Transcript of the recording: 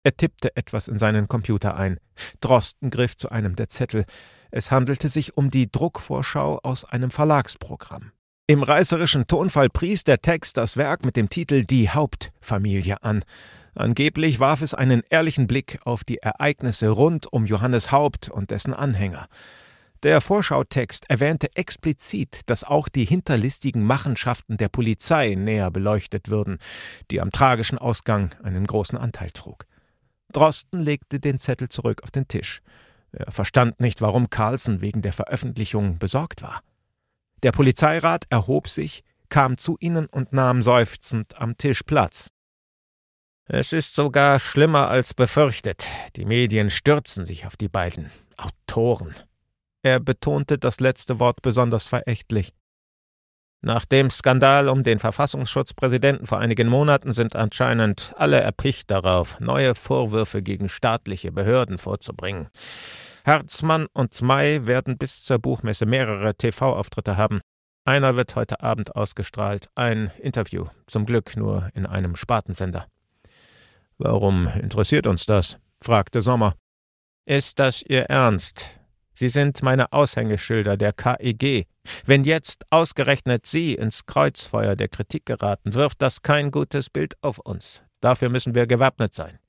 Er tippte etwas in seinen Computer ein. Drosten griff zu einem der Zettel. Es handelte sich um die Druckvorschau aus einem Verlagsprogramm. Im reißerischen Tonfall pries der Text das Werk mit dem Titel »Die Hauptfamilie« an. Angeblich warf es einen ehrlichen Blick auf die Ereignisse rund um Johannes Haupt und dessen Anhänger. Der Vorschautext erwähnte explizit, dass auch die hinterlistigen Machenschaften der Polizei näher beleuchtet würden, die am tragischen Ausgang einen großen Anteil trug. Drosten legte den Zettel zurück auf den Tisch. Er verstand nicht, warum Carlsen wegen der Veröffentlichung besorgt war. Der Polizeirat erhob sich, kam zu ihnen und nahm seufzend am Tisch Platz. »Es ist sogar schlimmer als befürchtet. Die Medien stürzen sich auf die beiden Autoren.« Er betonte das letzte Wort besonders verächtlich. »Nach dem Skandal um den Verfassungsschutzpräsidenten vor einigen Monaten sind anscheinend alle erpicht darauf, neue Vorwürfe gegen staatliche Behörden vorzubringen. Herzmann und May werden bis zur Buchmesse mehrere TV-Auftritte haben. Einer wird heute Abend ausgestrahlt, ein Interview, zum Glück nur in einem Spartensender.« »Warum interessiert uns das?« fragte Sommer. »Ist das Ihr Ernst? Sie sind meine Aushängeschilder der KEG. Wenn jetzt ausgerechnet Sie ins Kreuzfeuer der Kritik geraten, wirft das kein gutes Bild auf uns. Dafür müssen wir gewappnet sein.«